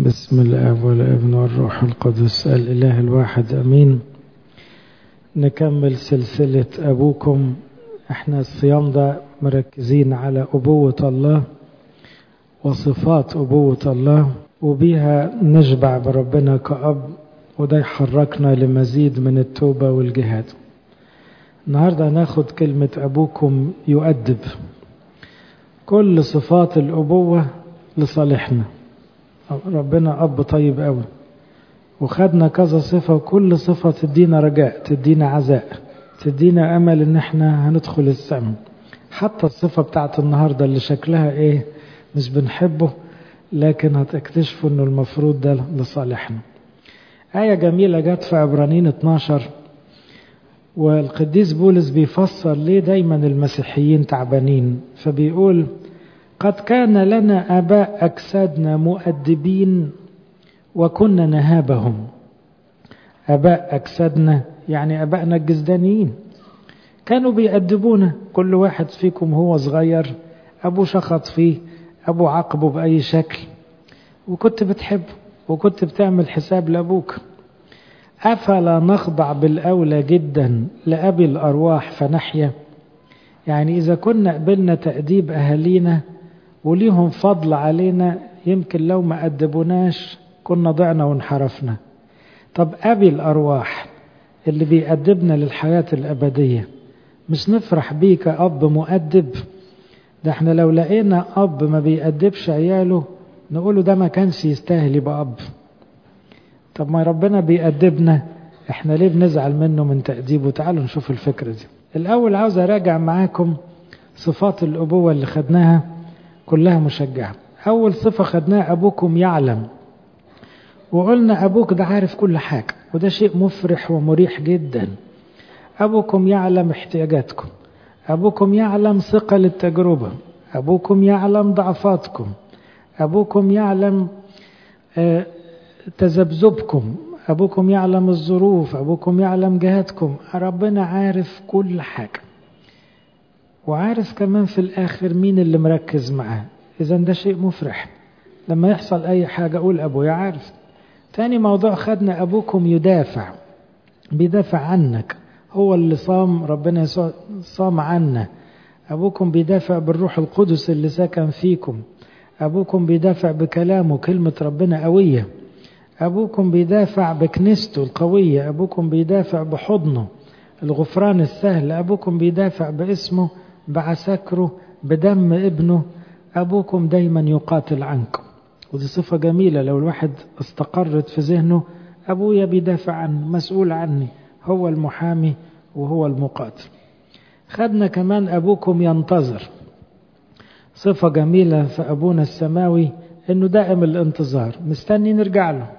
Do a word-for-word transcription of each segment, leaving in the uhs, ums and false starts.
بسم الآب والابن والروح القدس الإله الواحد أمين. نكمل سلسلة أبوكم. احنا الصيام ده مركزين على أبوة الله وصفات أبوة الله، وبيها نشبع بربنا كأب، وده يحركنا لمزيد من التوبة والجهاد. النهاردة ناخد كلمة أبوكم يؤدب. كل صفات الأبوة لصالحنا. ربنا أب طيب قوي، وخدنا كذا صفة، وكل صفة تدينا رجاء، تدينا عزاء، تدينا أمل إن احنا هندخل السماء. حتى الصفة بتاعت النهاردة اللي شكلها إيه مش بنحبه، لكن هتكتشفوا إنه المفروض ده لصالحنا. آية جميلة جت في عبرانيين اتناشر، والقديس بولس بيفسر ليه دايما المسيحيين تعبانين، فبيقول: قد كان لنا آباء أجسادنا مؤدبين وكنا نهابهم. آباء أجسادنا يعني آبائنا الجسدانيين كانوا بيأدبونا. كل واحد فيكم هو صغير أبو شخط فيه، أبو عاقبه بأي شكل، وكنت بتحب وكنت بتعمل حساب لأبوك. أفلا نخضع بالأولى جدا لأبي الأرواح فنحيا؟ يعني إذا كنا قبلنا تأديب أهالينا وليهم فضل علينا، يمكن لو ما أدبوناش كنا ضعنا وانحرفنا. طب أبي الأرواح اللي بيأدبنا للحياة الأبدية، مش نفرح بيه كأب مؤدب؟ ده احنا لو لقينا أب ما بيأدبش عياله نقوله ده ما كانش يستاهل يبقى أب. طب ما ربنا بيأدبنا، احنا ليه بنزعل منه من تأديبه؟ تعالوا نشوف الفكرة دي. الأول عاوز أراجع معاكم صفات الأبوة اللي خدناها، كلها مشجعة. أول صفة خدناها أبوكم يعلم، وقلنا أبوك ده عارف كل حاجة، وده شيء مفرح ومريح جدا. أبوكم يعلم احتياجاتكم، أبوكم يعلم ثقل التجربة، أبوكم يعلم ضعفاتكم، أبوكم يعلم آه تذبذبكم، أبوكم يعلم الظروف، أبوكم يعلم جهاتكم. ربنا عارف كل حاجة، وعارف كمان في الآخر مين اللي مركز معاه. إذا ده شيء مفرح. لما يحصل أي حاجة أقول أبويا عارف. تاني موضوع خدنا أبوكم يدافع، بيدافع عنك. هو اللي صام، ربنا يسوع صام عنا. أبوكم بيدافع بالروح القدس اللي ساكن فيكم. أبوكم بيدافع بكلامه، كلمة ربنا قوية. أبوكم بيدافع بكنيسته القوية. أبوكم بيدافع بحضنه الغفران السهل. أبوكم بيدافع باسمه، بعساكره، بدم ابنه. أبوكم دايما يقاتل عنكم، ودي صفة جميلة لو الواحد استقرت في ذهنه. أبويا بيدافع عني، مسؤول عني، هو المحامي وهو المقاتل. خدنا كمان أبوكم ينتظر، صفة جميلة في أبونا السماوي، إنه دائم الانتظار، مستني نرجع له.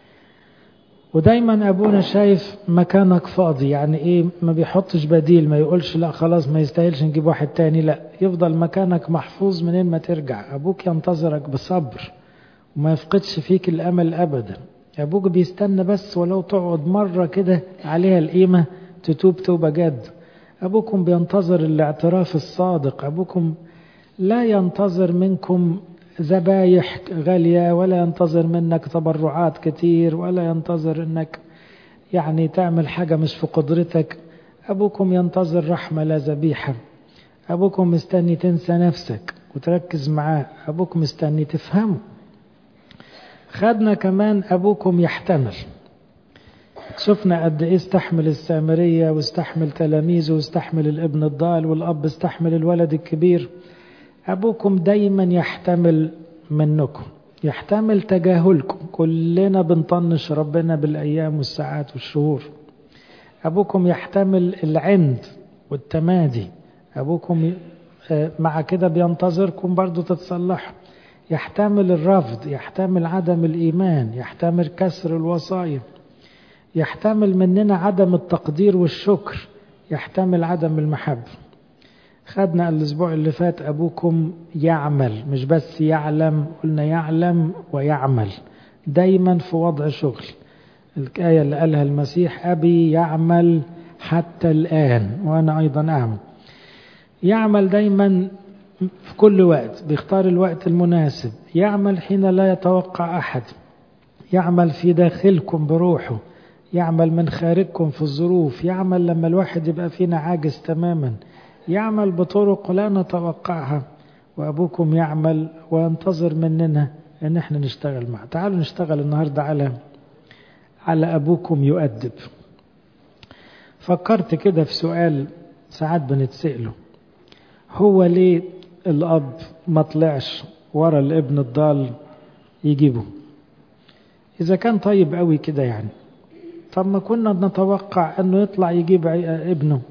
ودايما أبونا شايف مكانك فاضي. يعني إيه؟ ما بيحطش بديل، ما يقولش لا خلاص ما يستاهلش نجيب واحد تاني، لا، يفضل مكانك محفوظ منين ما ترجع. أبوك ينتظرك بصبر وما يفقدش فيك الأمل أبدا. أبوك بيستنى بس ولو تقعد مرة كده عليها القيمة تتوب توبة جد. أبوكم بينتظر الاعتراف الصادق. أبوكم لا ينتظر منكم ذبايح غالية، ولا ينتظر منك تبرعات كتير، ولا ينتظر انك يعني تعمل حاجة مش في قدرتك. أبوكم ينتظر رحمة لا ذبيحة. أبوكم مستني تنسى نفسك وتركز معاه. أبوكم مستني تفهمه. خدنا كمان أبوكم يحتمل. شفنا قد إيه استحمل السامرية، واستحمل تلاميذه، واستحمل الابن الضال، والأب استحمل الولد الكبير. أبوكم دايما يحتمل منكم، يحتمل تجاهلكم. كلنا بنطنش ربنا بالأيام والساعات والشهور. أبوكم يحتمل العند والتمادي. أبوكم مع كده بينتظركم برضو تتصلحوا. يحتمل الرفض، يحتمل عدم الإيمان، يحتمل كسر الوصايا، يحتمل مننا عدم التقدير والشكر، يحتمل عدم المحبة. خدنا الأسبوع اللي فات أبوكم يعمل، مش بس يعلم، قلنا يعلم ويعمل، دايما في وضع شغل. الآية اللي قالها المسيح: أبي يعمل حتى الآن وأنا أيضا أعمل. يعمل دايما في كل وقت، بيختار الوقت المناسب. يعمل حين لا يتوقع أحد. يعمل في داخلكم بروحه، يعمل من خارجكم في الظروف، يعمل لما الواحد يبقى فينا عاجز تماما، يعمل بطرق لا نتوقعها. وأبوكم يعمل وينتظر مننا أن احنا نشتغل معه. تعالوا نشتغل النهاردة على على أبوكم يؤدب. فكرت كده في سؤال ساعات بنتسأله، هو ليه الأب ما طلعش ورا الابن الضال يجيبه؟ إذا كان طيب قوي كده يعني، طب ما كنا نتوقع أنه يطلع يجيب ابنه.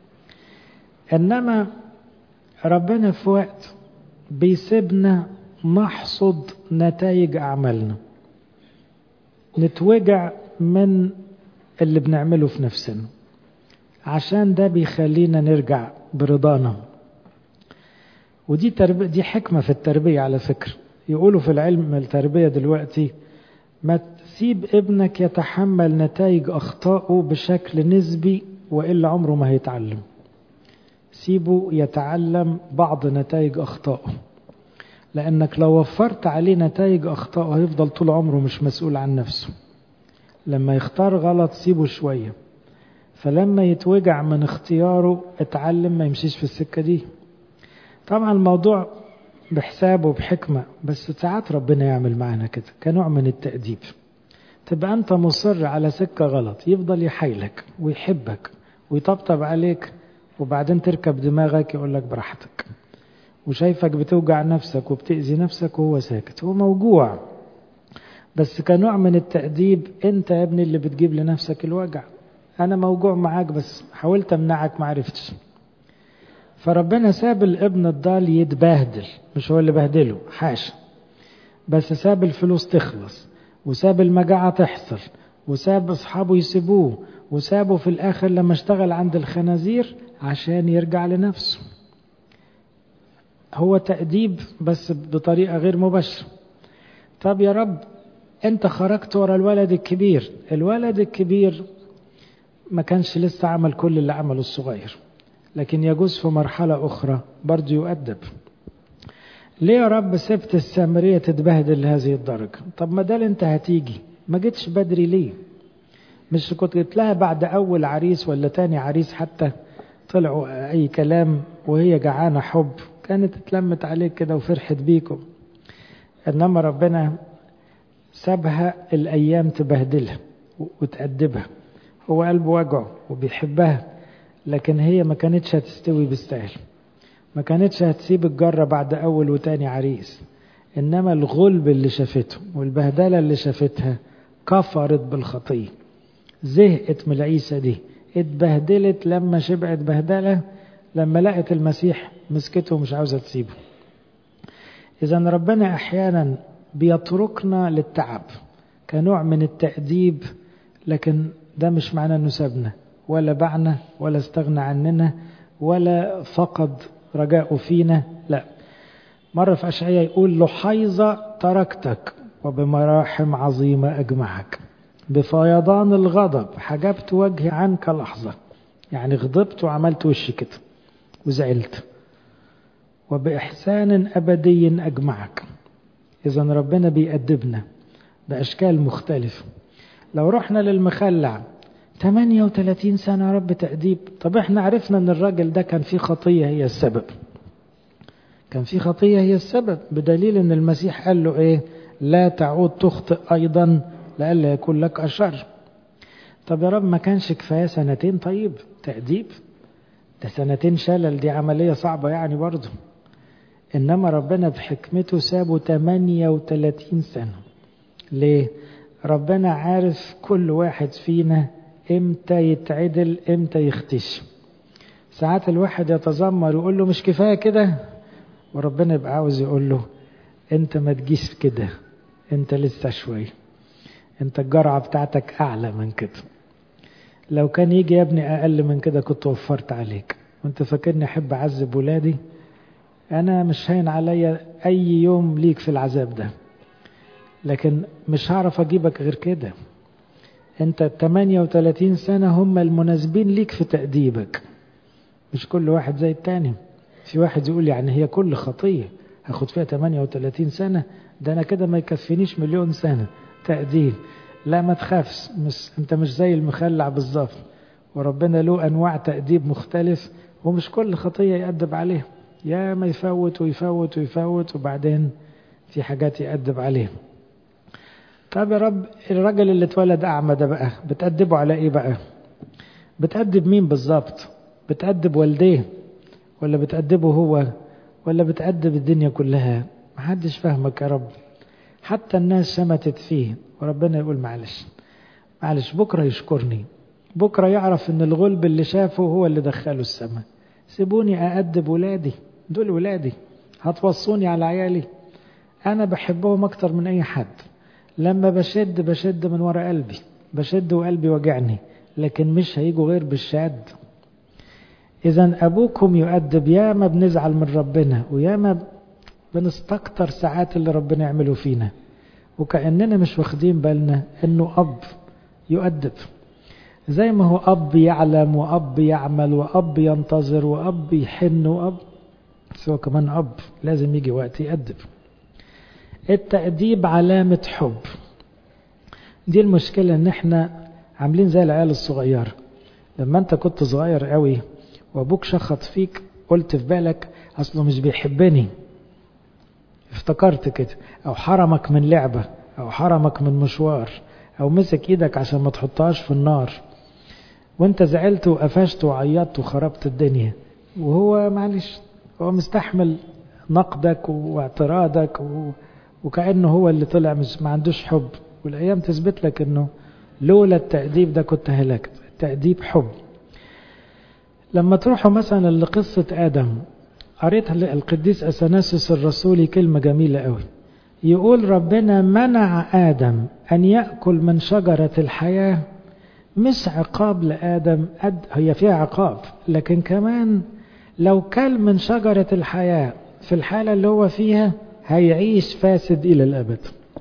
إنما ربنا في وقت بيسيبنا نحصد نتائج أعمالنا، نتوجع من اللي بنعمله في نفسنا، عشان ده بيخلينا نرجع برضانا. ودي تربية، دي حكمة في التربية على فكرة. يقولوا في العلم التربية دلوقتي ما تسيب ابنك يتحمل نتائج أخطائه بشكل نسبي، وإلا عمره ما هيتعلم. سيبه يتعلم بعض نتائج أخطائه، لأنك لو وفرت عليه نتائج أخطائه هيفضل طول عمره مش مسؤول عن نفسه. لما يختار غلط سيبه شوية، فلما يتوجع من اختياره اتعلم ما يمشيش في السكة دي. طبعا الموضوع بحسابه وبحكمة، بس ساعات ربنا يعمل معنا كده كنوع من التأديب. تبقى أنت مصر على سكة غلط، يفضل يحيلك ويحبك ويطبطب عليك، وبعدين تركب دماغك يقولك براحتك، وشايفك بتوجع نفسك وبتأذي نفسك وهو ساكت. هو موجوع، بس كنوع من التأديب. أنت يا ابني اللي بتجيب لنفسك الوجع. أنا موجوع معاك بس حاولت أمنعك معرفتش. فربنا ساب الابن الضال يتبهدل، مش هو اللي بهدله، حاشا، بس ساب الفلوس تخلص، وساب المجاعة تحصل، وساب أصحابه يسيبوه، وسابه في الآخر لما اشتغل عند الخنازير عشان يرجع لنفسه. هو تأديب بس بطريقة غير مباشرة. طب يا رب انت خرجت ورا الولد الكبير، الولد الكبير ما كانش لسه عمل كل اللي عمله الصغير، لكن يجوز في مرحلة أخرى برضو يؤدب. ليه يا رب سبت السامرية تتبهدل لهذه الدرجة؟ طب ما ده انت هتيجي، ما جيتش بدري ليه؟ مش كنت قلت لها بعد أول عريس ولا تاني عريس حتى طلعوا أي كلام وهي جعانة حب، كانت اتلمت عليك كده وفرحت بيكم. إنما ربنا سابها الأيام تبهدلها وتأدبها. هو قلبه وجعه وبيحبها، لكن هي ما كانتش هتستوي بالسهل، ما كانتش هتسيب الجرة بعد أول وتاني عريس. إنما الغلب اللي شافته والبهدلة اللي شافتها كفرت بالخطية، زهقت من العيسى دي، اتبهدلت لما شبعت بهدلة، لما لقت المسيح مسكته ومش عاوزة تسيبه. إذا ربنا أحيانا بيتركنا للتعب كنوع من التأديب، لكن ده مش معناه أنه سابنا ولا باعنا ولا استغنى عننا ولا فقد رجاءه فينا، لا. مرة في أشعياء يقول لحيظة تركتك وبمراحم عظيمة أجمعك، بفيضان الغضب حجبت وجهي عنك لحظة. يعني غضبت وعملت وشي كده وزعلت، وبإحسان أبدي أجمعك. إذا ربنا بيأدبنا بأشكال مختلفة. لو رحنا للمخلع ثمانية وثلاثين سنة يا رب تأديب، طب احنا عرفنا ان الراجل ده كان فيه خطية هي السبب، كان فيه خطية هي السبب، بدليل ان المسيح قال له ايه؟ لا تعود تخطئ ايضا لألا يكون لك أشر. طب يا رب ما كانش كفاية سنتين طيب تأديب؟ ده سنتين شلل، دي عملية صعبة يعني برضه. إنما ربنا بحكمته سابه ثمانية وثلاثين سنة. ليه؟ ربنا عارف كل واحد فينا امتى يتعدل امتى يختش. ساعات الواحد يتذمر ويقول له مش كفاية كده، وربنا يبقى عاوز يقول له انت ما تجيش كده، انت لسه شوي، انت الجرعة بتاعتك اعلى من كده. لو كان يجي يا ابني اقل من كده كنت وفرت عليك، وانت فاكرني احب اعذب ولادي؟ انا مش هين عليا اي يوم ليك في العذاب ده، لكن مش هعرف اجيبك غير كده. انت ثمانية وثلاثين سنة هم المناسبين ليك في تأديبك، مش كل واحد زي التاني. في واحد يقول يعني هي كل خطية هاخد فيها ثمانية وثلاثين سنة؟ ده انا كده ما يكفينيش مليون سنة، تأديب. لا ما تخافش، مش انت مش زي المخلع بالظبط، وربنا له انواع تأديب مختلف، ومش كل خطية يأدب عليه، يا ما يفوت ويفوت ويفوت وبعدين في حاجات يأدب عليه. طب يا رب الراجل اللي اتولد أعمى ده بقى بتأدبه على ايه بقى؟ بتأدب مين بالظبط؟ بتأدب والديه ولا بتأدبه هو ولا بتأدب الدنيا كلها؟ محدش فاهمك يا رب. حتى الناس شمتت فيه وربنا يقول معلش معلش بكرة يشكرني، بكرة يعرف ان الغلب اللي شافه هو اللي دخله السماء. سيبوني أأدب ولادي، دول ولادي، هتوصوني على عيالي؟ أنا بحبهم أكتر من أي حد. لما بشد بشد من وراء قلبي، بشد وقلبي وجعني، لكن مش هيجوا غير بالشد. إذا أبوكم يؤدب. ياما بنزعل من ربنا وياما بنستكتر ساعات اللي ربنا يعمله فينا، وكأننا مش واخدين بالنا إنه أب يؤدب. زي ما هو أب يعلم وأب يعمل وأب ينتظر وأب يحن وأب، سوى كمان أب لازم يجي وقت يؤدب. التأديب علامة حب. دي المشكلة ان احنا عاملين زي العيال الصغير. لما انت كنت صغير قوي وابوك شخط فيك قلت في بالك اصله مش بيحبني، افتكرت كده، او حرمك من لعبة او حرمك من مشوار او مسك ايدك عشان ما تحطهاش في النار، وانت زعلت وقفشت وعيطت وخربت الدنيا، وهو معلش هو مستحمل نقدك واعتراضك و... وكأنه هو اللي طلع مش ما عندوش حب. والأيام تثبت لك أنه لولا التأديب ده كنت هلكت. التأديب حب. لما تروحوا مثلا لقصة آدم، قريت القديس أثناسيوس الرسولي كلمة جميلة قوي، يقول ربنا منع آدم أن يأكل من شجرة الحياة مش عقاب لآدم، هي فيها عقاب، لكن كمان لو كل من شجرة الحياة في الحالة اللي هو فيها هيعيش فاسد إلى الأبد.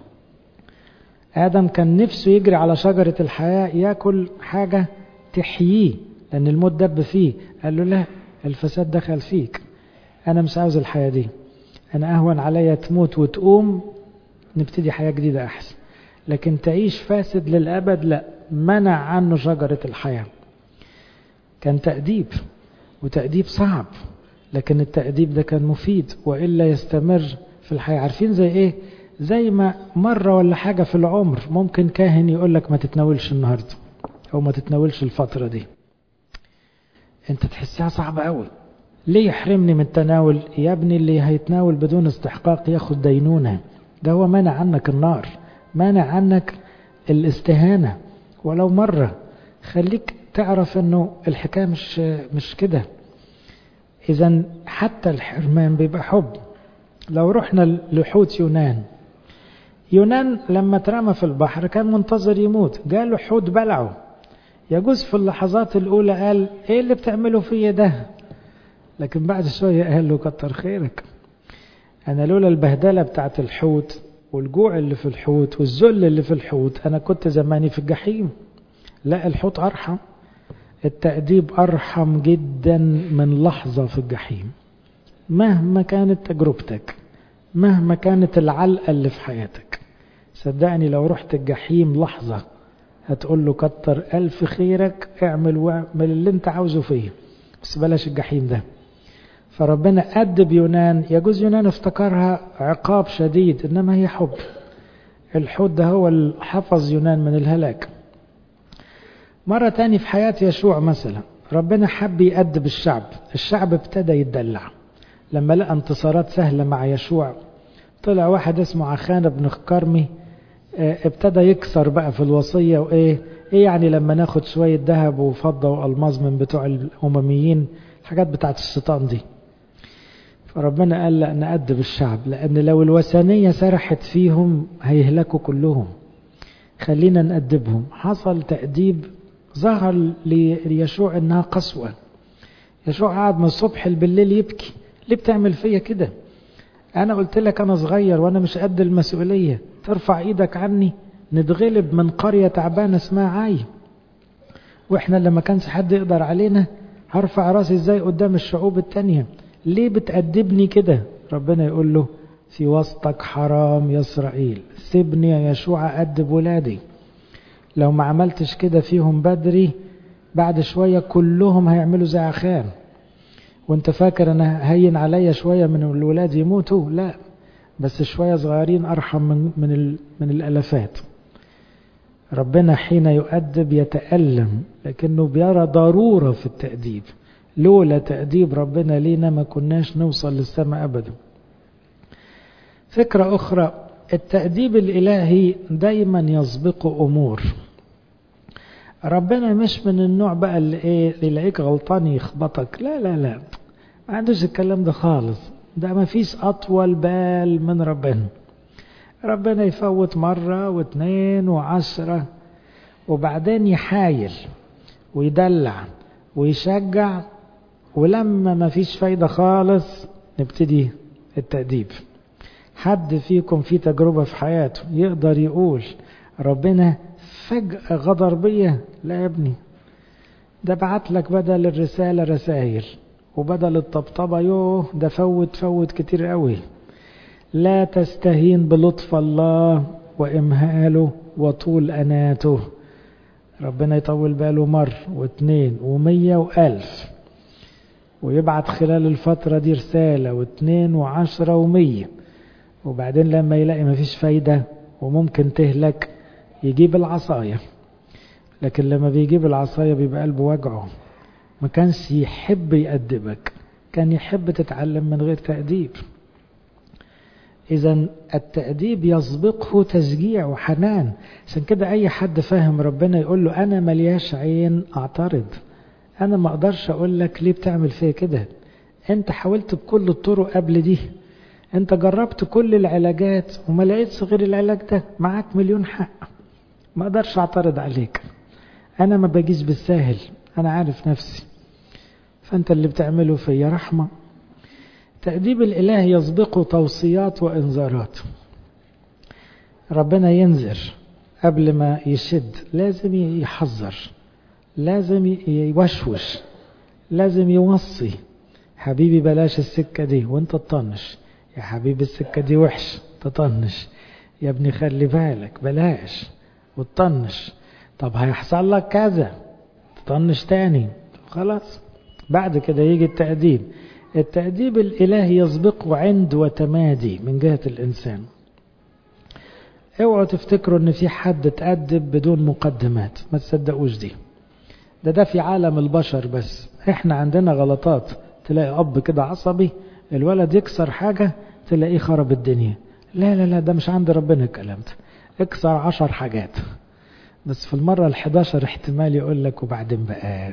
آدم كان نفسه يجري على شجرة الحياة يأكل حاجة تحييه لأن الموت دب فيه، قال له لا، الفساد دخل فيك، أنا مش عاوز الحياة دي، أنا أهون عليا تموت وتقوم نبتدي حياة جديدة أحسن، لكن تعيش فاسد للأبد لا. منع عنه شجرة الحياة. كان تأديب، وتأديب صعب، لكن التأديب ده كان مفيد وإلا يستمر في الحياة. عارفين زي إيه؟ زي ما مرة ولا حاجة في العمر ممكن كاهن يقول لك ما تتناولش النهاردة أو ما تتناولش الفترة دي، أنت تحسها صعبة قوي. ليه يحرمني من التناول؟ يا ابني اللي هيتناول بدون استحقاق ياخد دينونة. ده هو مانع عنك النار، مانع عنك الاستهانة ولو مرة. خليك تعرف أنه الحكاية مش مش كده. إذن حتى الحرمان بيبقى حب. لو رحنا لحوت يونان، يونان لما ترمى في البحر كان منتظر يموت، جاله حوت بلعه. يجوز في اللحظات الأولى قال إيه اللي بتعمله فيه ده، لكن بعد شوية قال له كتر خيرك، أنا لولا البهدلة بتاعت الحوت والجوع اللي في الحوت والذل اللي في الحوت أنا كنت زماني في الجحيم. لا، الحوت أرحم. التأديب أرحم جدا من لحظة في الجحيم. مهما كانت تجربتك، مهما كانت العلقة اللي في حياتك، صدقني لو رحت الجحيم لحظة هتقول له كتر ألف خيرك، اعمل واعمل اللي انت عاوزه فيه، بس بلاش الجحيم ده. فربنا أدب يونان. يجوز يونان افتكرها عقاب شديد، إنما هي حب. الحوت ده هو اللي حفظ يونان من الهلاك. مرة تاني في حياة يشوع مثلا، ربنا حب يأدب الشعب. الشعب ابتدى يتدلع لما لقى انتصارات سهلة مع يشوع. طلع واحد اسمه عخان بن كرمي، ابتدى يكسر بقى في الوصية. وإيه إيه يعني لما ناخد شوية ذهب وفضة وألماظ من بتوع الأمميين، الحاجات بتاعت الشيطان دي. فربنا قال لا، نأدب الشعب، لأن لو الوثنية سرحت فيهم هيهلكوا كلهم، خلينا نأدبهم. حصل تأديب، ظهر ليشوع إنها قسوة. يشوع قاعد من الصبح بالليل يبكي، ليه بتعمل فيا كده؟ أنا قلت لك أنا صغير وأنا مش قد المسؤولية، ترفع إيدك عني؟ نتغلب من قرية تعبانة اسمها عاي، وإحنا اللي ما كانش حد يقدر علينا، هرفع راسي إزاي قدام الشعوب التانية؟ ليه بتأدبني كده؟ ربنا يقول له في وسطك حرام يا إسرائيل، سيبني يا يشوع أدب ولادي. لو ما عملتش كده فيهم بدري بعد شوية كلهم هيعملوا زي عخان، وانت فاكر انا هين عليا شوية من الولاد يموتوا؟ لا، بس شوية صغيرين أرحم من, من, من الألفات. ربنا حين يؤدب يتألم، لكنه بيرى ضرورة في التأديب. لولا تأديب ربنا لينا ما كناش نوصل للسماء أبدا. فكرة أخرى، التأديب الإلهي دايما يسبق أمور. ربنا مش من النوع بقى اللي ايه يلاقيك غلطان يخبطك، لا لا لا، ما عندوش الكلام ده خالص. ده ما فيش أطول بال من ربنا. ربنا يفوت مرة واثنين وعشرة، وبعدين يحايل ويدلع ويشجع، ولما ما فيش فايدة خالص نبتدي التأديب. حد فيكم في تجربة في حياته يقدر يقول ربنا فجأة غدر بيا؟ لا يا ابني، ده بعت لك بدل الرسالة رسائل، وبدل الطبطبة يوه ده فوت فوت كتير قوي. لا تستهين بلطف الله وإمهاله وطول أناته. ربنا يطول باله مر واثنين ومية وألف، ويبعت خلال الفترة دي رسالة واثنين وعشرة ومية، وبعدين لما يلاقي مفيش فايدة وممكن تهلك يجيب العصاية. لكن لما بيجيب العصاية بيبقى قلبه وجعه. ما كانش يحب يأدبك، كان يحب تتعلم من غير تأديب. إذن التأديب يسبقه تشجيع وحنان. عشان كده أي حد فاهم ربنا يقول له أنا ملياش عين أعترض، أنا ما أقدرش أقول لك ليه بتعمل فيه كده، أنت حاولت بكل الطرق قبل دي، أنت جربت كل العلاجات وما لقيتش غير العلاج ده، معاك مليون حق، ما أقدرش أعترض عليك، أنا ما بجيش بالساهل، أنا عارف نفسي، فأنت اللي بتعمله فيا رحمة. تأديب الإله يسبقه توصيات وإنذارات. ربنا ينذر قبل ما يشد، لازم يحذر، لازم يوشوش، لازم يوصي. حبيبي بلاش السكة دي وانت تطنش، يا حبيبي السكة دي وحش تطنش، يا ابني خلي بالك بلاش وتطنش، طب هيحصل لك كذا تطنش تاني، خلاص. بعد كده يجي التأديب. التأديب الإلهي يسبقه عند وتمادي من جهة الإنسان. اوعوا تفتكروا ان في حد تأدب بدون مقدمات، ما تصدقوش دي. ده ده في عالم البشر بس. احنا عندنا غلطات، تلاقي اب كده عصبي الولد يكسر حاجة تلاقيه خرب الدنيا. لا لا لا، ده مش عند ربنا الكلام ده. اكسر عشر حاجات بس في المرة الحداشر احتمال يقول لك وبعدين بقى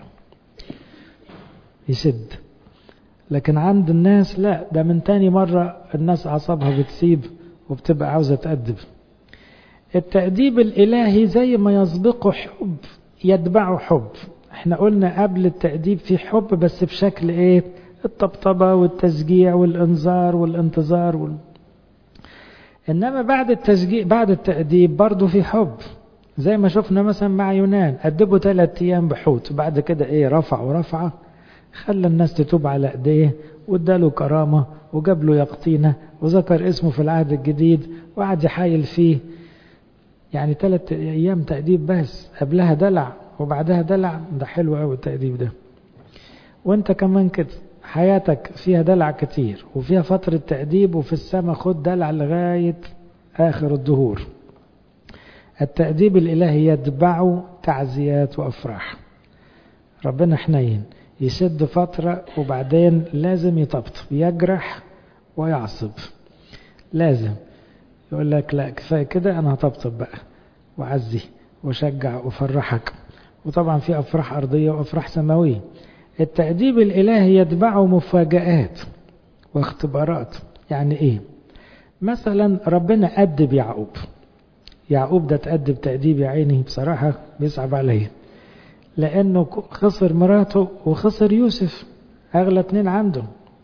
يشد. لكن عند الناس لا، ده من تاني مرة الناس أعصابها بتسيب وبتبقى عاوزة تأدب. التأديب الإلهي زي ما يسبقه حب يتبعه حب. احنا قلنا قبل التأديب في حب بس بشكل ايه؟ الطبطبة والتشجيع والإنذار والانتظار وال... إنما بعد التشجيع بعد التأديب برضو في حب، زي ما شفنا مثلا مع يونان، أدبوا ثلاث أيام بحوت، وبعد كده ايه؟ رفع ورفعه، خلى الناس تتوب على ايديه واداله كرامة وجاب له يقطينة وذكر اسمه في العهد الجديد وقعد يحايل فيه. يعني ثلاث ايام تأديب بس، قبلها دلع وبعدها دلع. ده حلو قوي التأديب ده. وانت كمان كده حياتك فيها دلع كتير وفيها فترة تأديب، وفي السماء خد دلع لغاية آخر الدهور. التأديب الإلهي يتبعه تعزيات وأفراح. ربنا حنين، يشد فترة وبعدين لازم يطبطب، يجرح ويعصب، لازم يقول لك لا كفاية كده، أنا هطبطب بقى وعزي وشجع وفرحك. وطبعا في أفراح أرضية وأفراح سماوية. التأديب الإلهي يتبعه مفاجآت واختبارات. يعني إيه؟ مثلا ربنا أدب يعقوب. يعقوب ده تأدب تأديب يا عيني بصراحة بيصعب عليه، لأنه خسر مراته وخسر يوسف، أغلى اتنين عنده.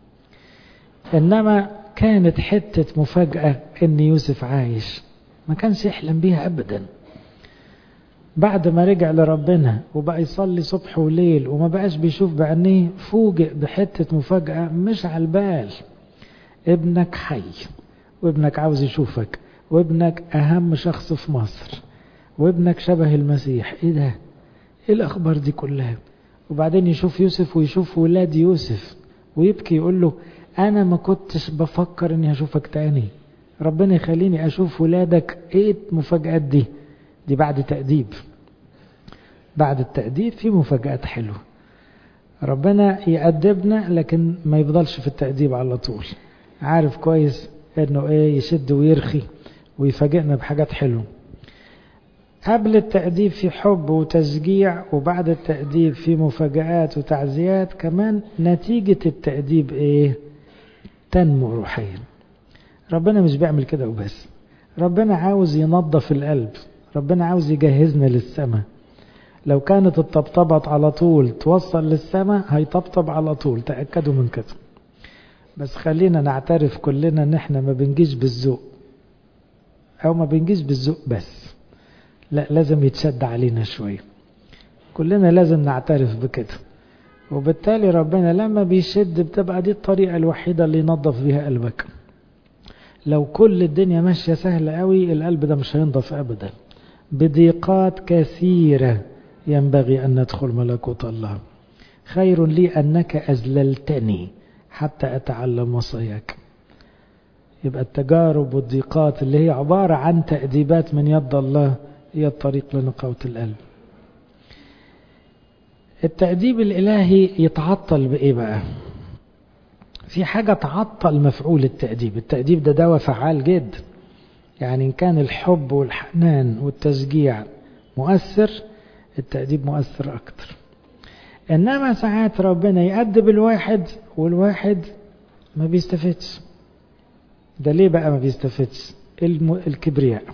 إنما كانت حتة مفاجأة إن يوسف عايش، ما كانش يحلم بيها أبدا. بعد ما رجع لربنا وبقى يصلي صبح وليل وما بقاش بيشوف بعينيه، فوجئ بحتة مفاجأة مش على البال. ابنك حي وابنك عاوز يشوفك، وابنك أهم شخص في مصر، وابنك شبه المسيح. ايه ده؟ ايه الأخبار دي كلها؟ وبعدين يشوف يوسف ويشوف ولاد يوسف ويبكي، يقول له أنا ما كنتش بفكر إني هشوفك تاني، ربنا يخليني أشوف ولادك. ايه المفاجآت دي؟ دي بعد تأديب. بعد التأديب في مفاجآت حلوة. ربنا يأدبنا لكن ما يفضلش في التأديب على طول، عارف كويس انه ايه، يشد ويرخي ويفاجئنا بحاجات حلوة. قبل التأديب في حب وتشجيع، وبعد التأديب في مفاجآت وتعزيات. كمان نتيجة التأديب ايه؟ تنمو روحيا. ربنا مش بيعمل كده وبس، ربنا عاوز ينظف القلب، ربنا عاوز يجهزنا للسماء. لو كانت الطبطبة على طول توصل للسماء هيطبطب على طول، تأكدوا من كده. بس خلينا نعترف كلنا ان احنا ما بنجيش بالذوق، او ما بنجيش بالذوق بس، لا لازم يتشد علينا شوية. كلنا لازم نعترف بكده. وبالتالي ربنا لما بيشد بتبقى دي الطريقة الوحيدة اللي ينظف بيها قلبك. لو كل الدنيا ماشية سهلة قوي القلب ده مش هينضف ابدا. بضيقات كثيرة ينبغي أن ندخل ملكوت الله. خير لي أنك أذللتني حتى أتعلم وصاياك. يبقى التجارب والضيقات اللي هي عبارة عن تأديبات من يد الله هي الطريق لنقاوة القلب. التأديب الإلهي يتعطل بإيه بقى؟ في حاجة تعطل مفعول التأديب. التأديب ده دواء فعال جدا، يعني إن كان الحب والحنان والتشجيع مؤثر، التأديب مؤثر أكتر. إنما ساعات ربنا يأدب الواحد والواحد ما بيستفدش. ده ليه بقى ما بيستفدش؟ الكبرياء.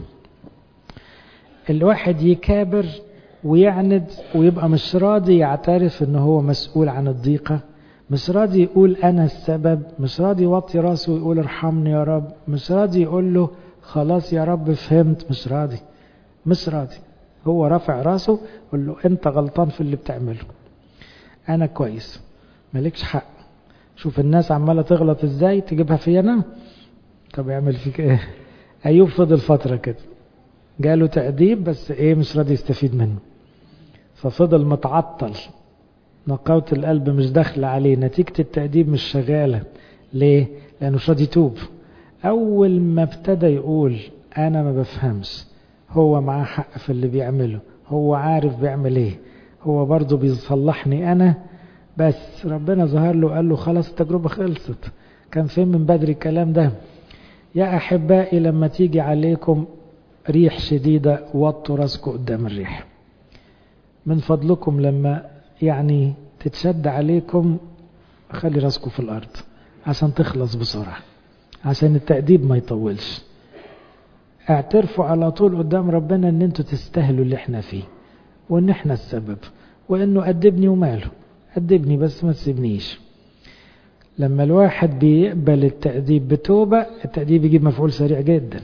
الواحد يكابر ويعند ويبقى مش راضي يعترف إنه هو مسؤول عن الضيقة، مش راضي يقول أنا السبب، مش راضي يوطي راسه ويقول ارحمني يا رب، مش راضي يقول له خلاص يا رب فهمت، مش راضي مش راضي. هو رافع راسه يقول له انت غلطان في اللي بتعمله، انا كويس مالكش حق. شوف الناس عمالة تغلط ازاي، تجيبها في انا. طب يعمل فيك ايه؟ ايوب فضل فترة كده جاله تأديب بس ايه، مش راضي يستفيد منه، ففضل متعطل. نقاوة القلب مش داخل عليه، نتيجة التأديب مش شغالة. ليه؟ لانه مش راضي يتوب. اول ما ابتدى يقول انا ما بفهمش، هو معاه حق في اللي بيعمله، هو عارف بيعمل ايه، هو برضو بيصلحني انا، بس ربنا ظهر له قال له خلاص التجربة خلصت. كان فين من بدري الكلام ده؟ يا احبائي لما تيجي عليكم ريح شديدة وطوا راسكم قدام الريح. من فضلكم لما يعني تتشد عليكم خلي راسكم في الارض عشان تخلص بسرعة، عشان التأديب ما يطولش. اعترفوا على طول قدام ربنا ان انتوا تستاهلوا اللي احنا فيه، وان احنا السبب، وانه أدبني وماله، أدبني بس ما تسيبنيش. لما الواحد بيقبل التأديب بتوبة التأديب يجيب مفعول سريع جدا.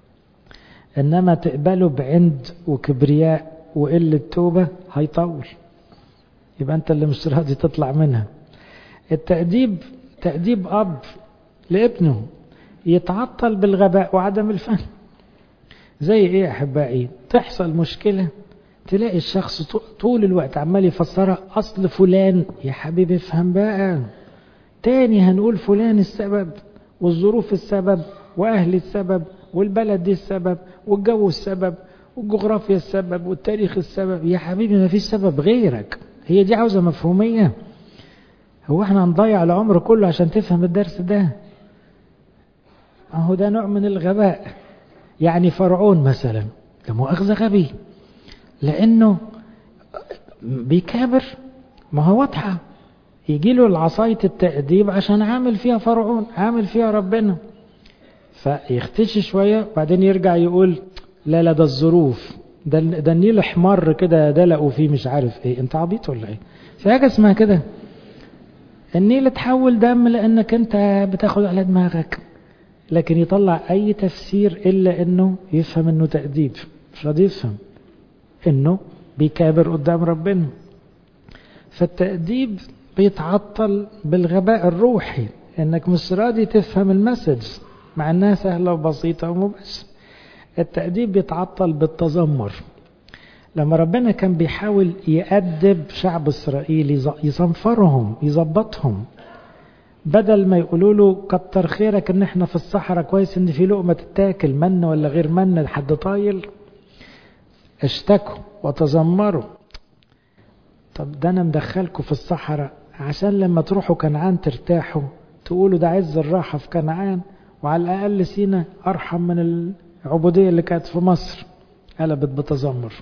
انما تقبله بعند وكبرياء وقلة توبة هيطول، يبقى انت اللي مش راضي تطلع منها. التأديب تأديب أب لابنه يتعطل بالغباء وعدم الفهم. زي ايه يا احبائي؟ تحصل مشكلة تلاقي الشخص طول الوقت عمال يفسرها اصل فلان. يا حبيبي افهم بقى، تاني هنقول فلان السبب والظروف السبب واهل السبب والبلد دي السبب والجو السبب والجغرافيا السبب والتاريخ السبب. يا حبيبي ما فيش سبب غيرك. هي دي عاوزة مفهومية؟ هو احنا هنضيع العمر كله عشان تفهم الدرس ده؟ اهو ده نوع من الغباء. يعني فرعون مثلا ده مؤاخذة غبي لانه بيكابر، ما هو واضحة. يجي له العصاية التأديب عشان عامل فيها فرعون، عامل فيها ربنا، فيختشي شوية بعدين يرجع يقول لا لا ده الظروف، ده, ده النيل حمر كده دلقوا فيه مش عارف ايه. انت عبيط ولا ايه؟ في حاجة اسمها كده، النيل اتحول دم لانك انت بتاخد على دماغك. لكن يطلع اي تفسير الا انه يفهم انه تأديب، مش راضي يفهم انه بيكابر قدام ربنا. فالتأديب بيتعطل بالغباء الروحي، انك مش راضي تفهم المسج. مع انها سهلة وبسيطة ومباشرة. التأديب بيتعطل بالتذمر. لما ربنا كان بيحاول يأدب شعب إسرائيل يصنفرهم يظبطهم، بدل ما يقولوا له كتر خيرك ان احنا في الصحراء، كويس ان في لقمة تتاكل، من ولا غير من لحد طايل، اشتكوا وتذمروا. طب ده انا مدخلكم في الصحراء عشان لما تروحوا كنعان ترتاحوا، تقولوا ده عز الراحة في كنعان، وعلى الأقل سينا أرحم من العبودية اللي كانت في مصر. قلبت بتذمر.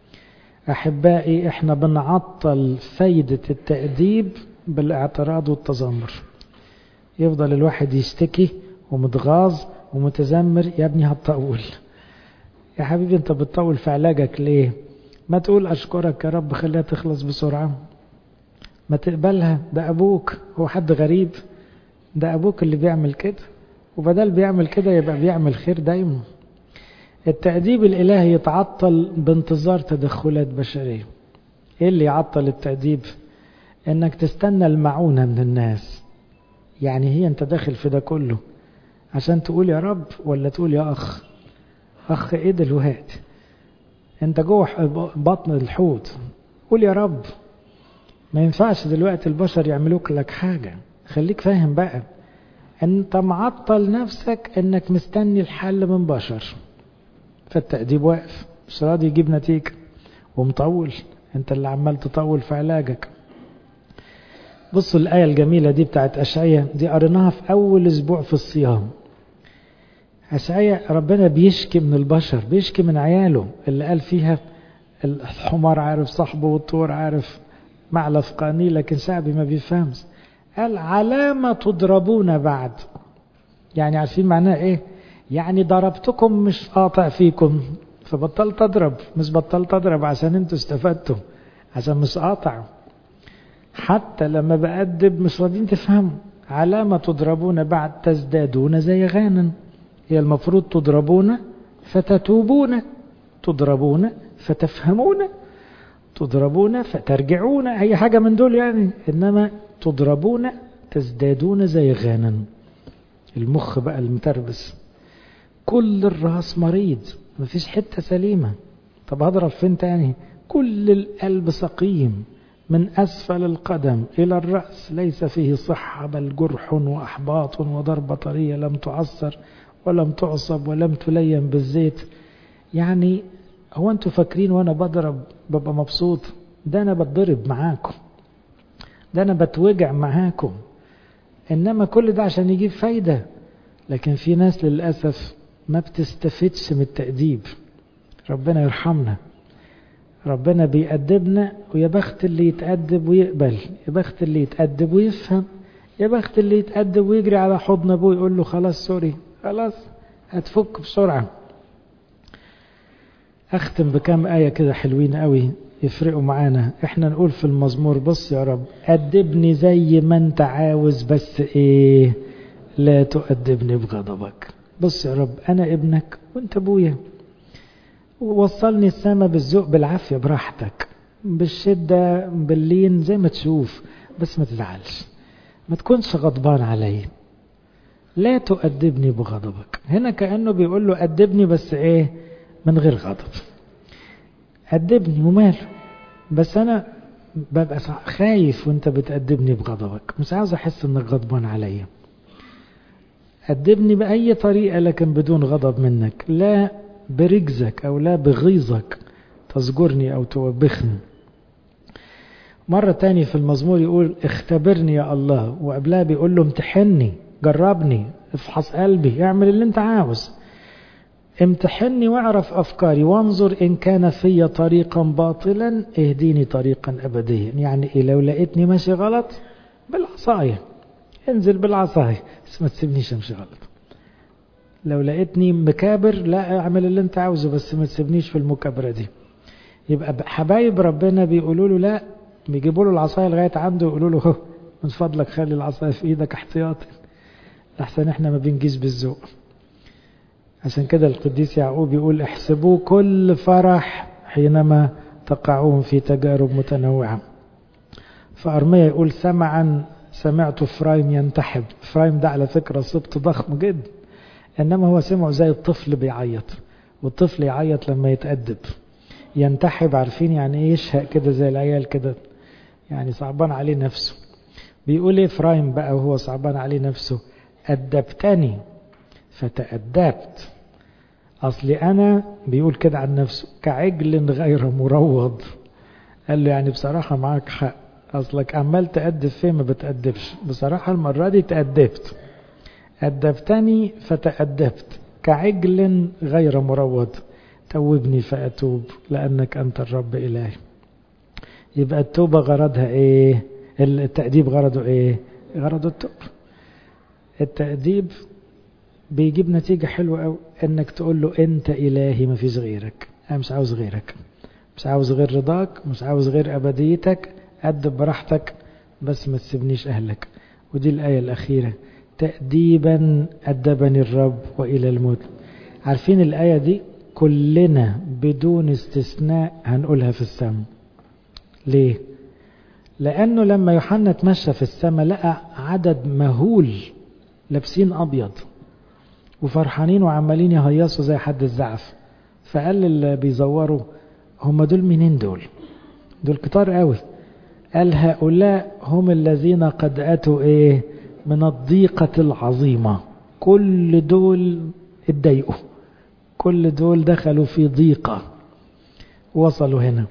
أحبائي احنا بنعطل فايدة التأديب بالاعتراض والتذمر. يفضل الواحد يشتكي ومتغاظ ومتذمر. يا ابني هتطول يا حبيبي، انت بتطول في علاجك ليه؟ ما تقول أشكرك يا رب خليها تخلص بسرعة، ما تقبلها، ده أبوك، هو حد غريب؟ ده أبوك اللي بيعمل كده، وبدل بيعمل كده يبقى بيعمل خير دايما. التأديب الإلهي يتعطل بانتظار تدخلات بشرية. إيه اللي يعطل التأديب؟ إنك تستنى المعونة من الناس. يعني هي أنت داخل في ده كله عشان تقول يا رب ولا تقول يا أخ؟ أخ إيه دلوقتي؟ أنت جوه بطن الحوت، قول يا رب. ما ينفعش دلوقتي البشر يعملوك لك حاجة. خليك فاهم بقى، أنت معطل نفسك إنك مستني الحل من بشر، فالتأديب واقف مش راضي يجيب نتيجة ومطول. انت اللي عمال تطول في علاجك. بصوا الآية الجميلة دي بتاعت أشعية، دي قريناها في أول أسبوع في الصيام. أشعية ربنا بيشكي من البشر، بيشكي من عياله اللي قال فيها الحمار عارف صاحبه والطور عارف معلف قاني، لكن شعبي ما بيفهمش. قال علامة تضربون بعد. يعني عارفين معناه ايه؟ يعني ضربتكم مش قاطع فيكم فبطلت اضرب، مش بطلت اضرب عشان انتوا استفدتوا، عشان مش قاطع. حتى لما بأدب مش راضين تفهموا. علامة تضربون بعد تزدادون زي غانا. هي المفروض تضربون فتتوبون، تضربون فتفهمون، تضربون فترجعون، اي حاجة من دول يعني. انما تضربون تزدادون زي غانا. المخ بقى المتربس، كل الراس مريض، مفيش حتة سليمة. طب هضرب فين تاني؟ كل القلب سقيم من أسفل القدم إلى الرأس، ليس فيه صحة بل جرح وأحباط وضربة طرية لم تعصر ولم تعصب ولم تلين بالزيت. يعني هو أنتوا فاكرين وأنا بضرب ببقى مبسوط؟ ده أنا بتضرب معاكم، ده أنا بتوجع معاكم، إنما كل ده عشان يجيب فايدة. لكن في ناس للأسف ما بتستفدش من التأديب. ربنا يرحمنا، ربنا بيأدبنا، ويا بخت اللي يتأدب ويقبل، يا بخت اللي يتأدب ويفهم، يا بخت اللي يتأدب ويجري على حضن ابوه يقول له خلاص سوري، خلاص هتفك بسرعة. أختم بكام آية كده حلوين قوي يفرقوا معانا. احنا نقول في المزمور بص يا رب أدبني زي ما انت عاوز، بس ايه؟ لا تؤدبني بغضبك. بص يا رب أنا ابنك وانت ابويا، ووصلني السما بالذوق بالعافية براحتك، بالشدة باللين زي ما تشوف، بس ما تزعلش، ما تكونش غضبان علي. لا تؤدبني بغضبك. هنا كأنه بيقول له أدبني بس ايه؟ من غير غضب. أدبني وماله، بس أنا ببقى خايف وانت بتأدبني بغضبك، مش عاوز أحس انك غضبان علي. أدبني بأي طريقة لكن بدون غضب منك، لا برجزك أو لا بغيظك تزجرني أو توبخني. مرة تاني في المزمور يقول اختبرني يا الله، وقبلها بيقول له امتحني، جربني، افحص قلبي، اعمل اللي انت عاوز، امتحني واعرف أفكاري، وانظر إن كان في طريقا باطلا اهديني طريقا أبديا. يعني إيه؟ لو لقيتني ماشي غلط بالعصاية انزل بالعصاية، بس ما تسيبنيش امشي غلط. لو لقيتني مكابر لا اعمل اللي انت عاوزه، بس ما تسيبنيش في المكابرة دي. يبقى حبايب ربنا بيقولوا له لا، بيجيبوا له العصاية لغاية عنده ويقولوا له هو من فضلك خلي العصاية في ايدك احتياطي، لحسن احنا ما بنجيش بالذوق. عشان كده القديس يعقوب يقول احسبوا كل فرح حينما تقعون في تجارب متنوعة. فأرميا يقول سمعا سمعت فرايم ينتحب. فرايم ده على فكرة سبط ضخم جدا، إنما هو سمعه زي الطفل بيعيط، والطفل يعيط لما يتأدب، ينتحب، عارفين يعني ايه يشهق كده زي العيال كده، يعني صعبان عليه نفسه. بيقول ايه إفرايم بقى وهو صعبان عليه نفسه؟ أدبتني فتأدبت. أصلي أنا بيقول كده عن نفسه كعجل غير مروض. قال له يعني بصراحة معاك حق، أصلك عمال تأدب فيه ما بتأدبش، بصراحة المرة دي تأدبت. أدبتني فتأدبت كعجل غير مروض، توبني فأتوب لأنك أنت الرب إلهي. يبقى التوبة غرضها إيه؟ التأديب غرضه إيه؟ غرضه التوب. التأديب بيجيب نتيجة حلوة أوي، إنك تقول له أنت إلهي ما فيش غيرك، أنا مش عاوز غيرك، مش عاوز غير رضاك، مش عاوز غير أبديتك، أدب براحتك بس ما تسيبنيش أهلك. ودي الآية الأخيرة، تأديبا أدبني الرب وإلى الموت. عارفين الآية دي كلنا بدون استثناء هنقولها في السماء. ليه؟ لأنه لما يوحنا تمشى في السماء لقى عدد مهول لابسين أبيض وفرحانين وعمالين يهيصوا زي حد الزعف، فقال اللي بيزوروا هم دول منين دول؟ دول كتار قوي. قال هؤلاء هم الذين قد أتوا إيه؟ من الضيقة العظيمة. كل دول اتضايقوا، كل دول دخلوا في ضيقة وصلوا هنا،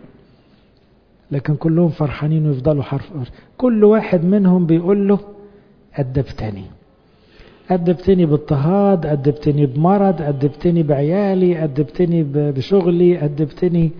لكن كلهم فرحانين ويفضلوا حرف. كل واحد منهم بيقول له أدبتني، أدبتني باضطهاد، أدبتني بمرض، أدبتني بعيالي، أدبتني بشغلي، أدبتني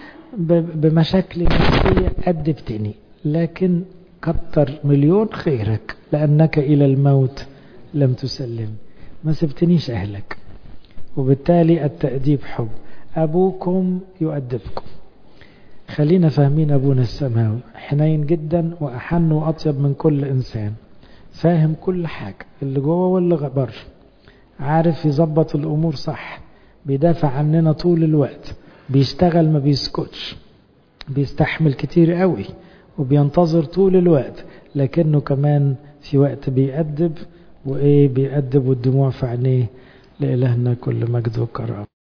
بمشاكل نفسية، أدبتني، لكن كتر مليون خيرك لأنك إلى الموت لم تسلم، ما سبتنيش أهلك. وبالتالي التأديب حب. أبوكم يؤدبكم. خلينا فاهمين أبونا السماوي حنين جدا وأحن وأطيب من كل إنسان، فاهم كل حاجة اللي جوه واللي بره، عارف يظبط الأمور صح، بيدافع عننا طول الوقت، بيشتغل ما بيسكتش، بيستحمل كتير قوي وبينتظر طول الوقت، لكنه كمان في وقت بيأدب، وإيه بيأدب والدموع في عينيه. لإلهنا كل مجد وكرامة.